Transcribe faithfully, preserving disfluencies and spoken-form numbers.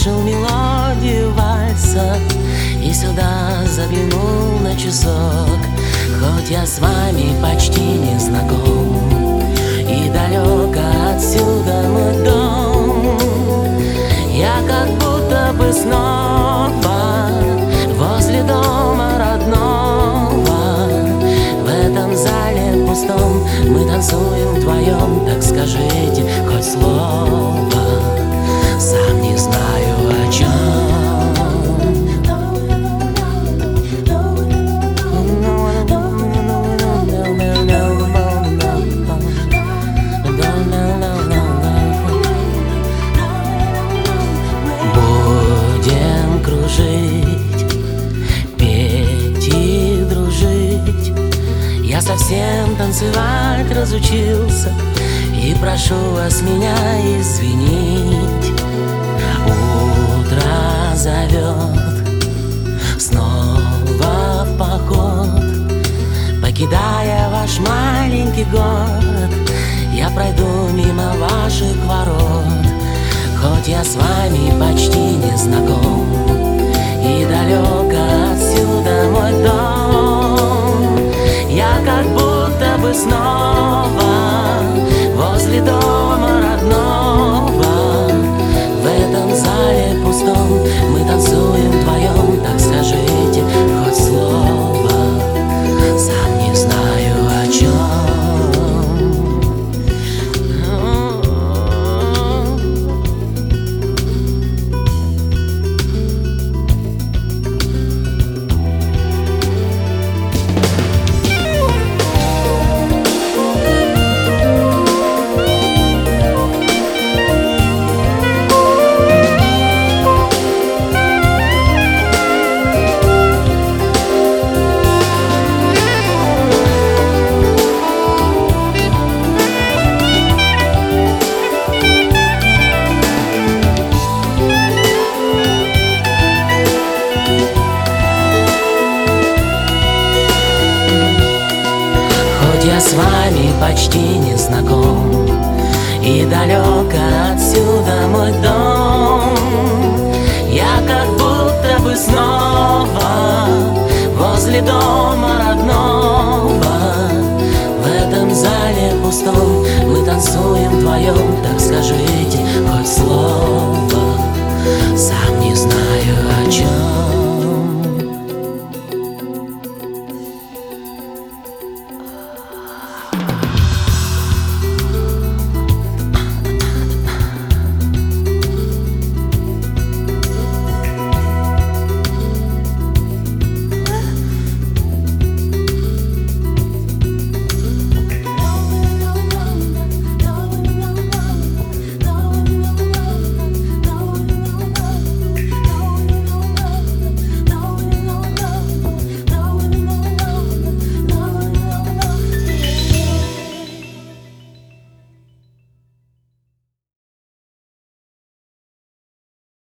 услышал мелодию вальса и сюда заглянул на часок. Хоть я с вами почти не знаком и далеко отсюда мой дом, я как будто бы снова возле дома родного. В этом зале пустом мы танцуем вдвоем. Так скажите хоть слово, сам не знаю о чем. Будем кружить, петь и дружить. Я совсем танцевать разучился и прошу вас меня извинить. Утро зовет снова в поход. Покидая ваш маленький город, я пройду мимо ваших ворот. Хоть я с вами почти не знаком и далеко отсюда мой дом, я как будто бы снова возле дома родного. В этом зале пустом мы танцуем вдвоем. Так скажите хоть слово, сам не знаю о чем. Я с вами почти не знаком и далеко отсюда мой дом, я как будто бы снова возле дома родного. В этом зале пустом мы танцуем вдвоем. Так скажите хоть слово, сам не знаю о чем.